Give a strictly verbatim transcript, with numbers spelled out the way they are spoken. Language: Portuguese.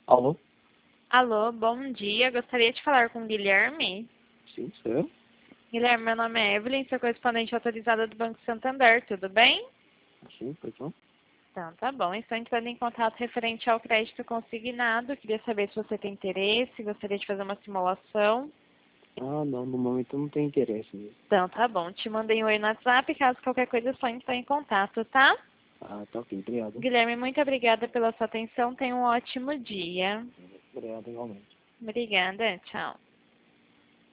Alô? Alô, bom dia. Gostaria de falar com o Guilherme. Sim, sou eu. Guilherme, meu nome é Evelyn, sou correspondente autorizada do Banco Santander, tudo bem? Sim, pois não. Então, tá bom. Estou entrando em contato referente ao crédito consignado. Queria saber se você tem interesse, gostaria de fazer uma simulação. Ah, não, no momento eu não tenho interesse mesmo. Então, tá bom. Te mandei um oi no WhatsApp, caso qualquer coisa é só entrar em contato, tá? Ah, tá ok, obrigado. Guilherme, muito obrigada pela sua atenção. Tenha um ótimo dia. Obrigado igualmente. Obrigada, tchau.